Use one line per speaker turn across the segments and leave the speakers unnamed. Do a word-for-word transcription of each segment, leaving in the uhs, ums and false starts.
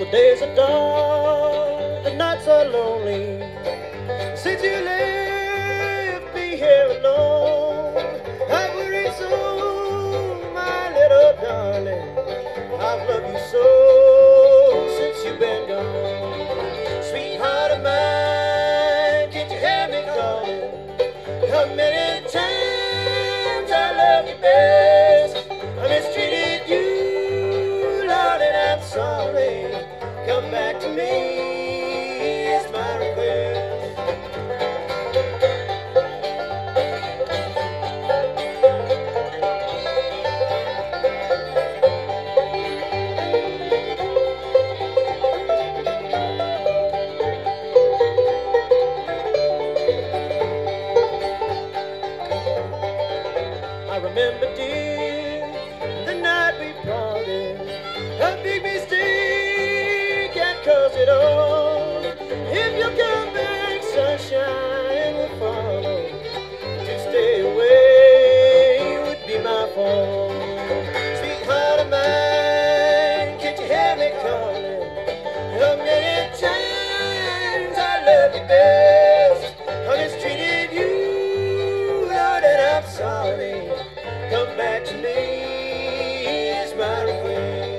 the days are dark, the nights are lonely. Since you left me here alone, I worry so, my little darling. I've loved you so since you've been gone. Sweetheart of mine, can't you hear me calling? How many times I love you best? I mistreated you, Lord, and I'm sorry. Come back to me, it's my request. I remember, dear, the night we parted. A big mistake can't cause it all. If you come back, sunshine will follow. To stay away would be my fault. Sweetheart of mine, can't you hear me calling? How many times I love you best? I mistreated you, Lord, and I'm sorry. Come back to me, is my request.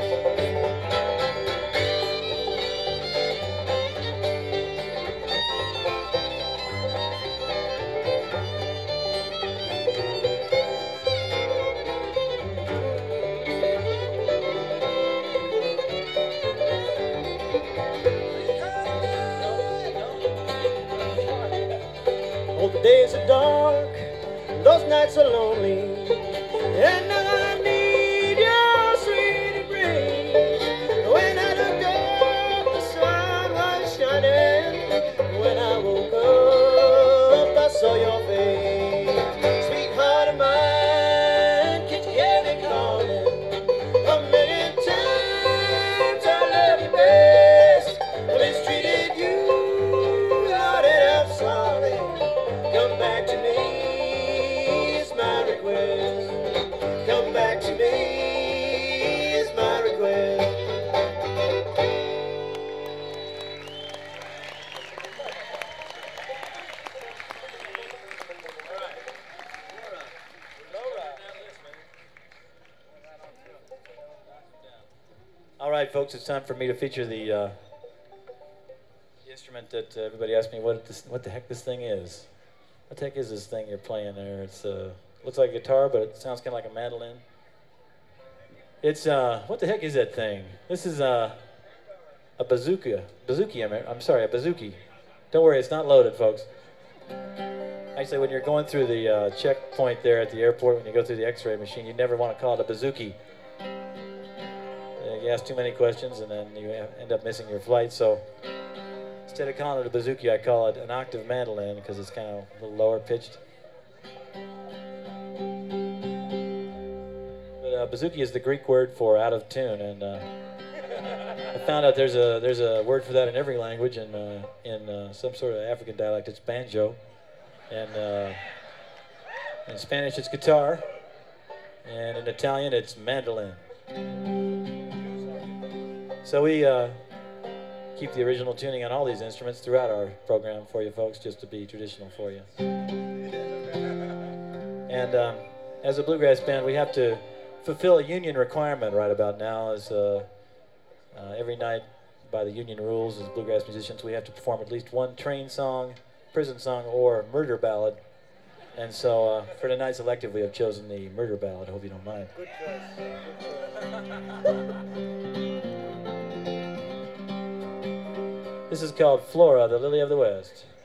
Oh, the days are dark, those nights are lonely, and I need your sweet embrace. When I looked up, the sun was shining. When I woke up, I saw your face. Sweetheart of mine, can't you hear me calling? How many times I love you best? I mistreated you, Lord, and I'm sorry. Come back to me, is my request. Come back to me, is my request. All right, folks, it's time for me to feature the, uh, the instrument that uh, everybody asked me what this, what the heck this thing is. What the heck is this thing you're playing there? It's uh, looks like a guitar, but it sounds kind of like a mandolin. It's uh, what the heck is that thing? This is uh, a bazooka. Bazooki, I'm, I'm sorry, a bazooki. Don't worry, it's not loaded, folks. Actually, when you're going through the uh, checkpoint there at the airport, when you go through the X-ray machine, you never want to call it a bazooki. Uh, you ask too many questions, and then you end up missing your flight. So instead of calling it a bazooki, I call it an octave mandolin because it's kind of a little lower pitched. But uh, bazooki is the Greek word for out of tune, and uh, I found out there's a there's a word for that in every language, and uh, in uh, some sort of African dialect it's banjo, and uh, in Spanish it's guitar, and in Italian it's mandolin. So we uh, keep the original tuning on all these instruments throughout our program for you folks, just to be traditional for you. And um, as a bluegrass band, we have to fulfill a union requirement right about now. As uh, uh, every night, by the union rules, as bluegrass musicians, we have to perform at least one train song, prison song, or murder ballad. And so uh, for tonight's elective, we have chosen the murder ballad. I hope you don't mind. Good choice. This is called Flora, the Lily of the West.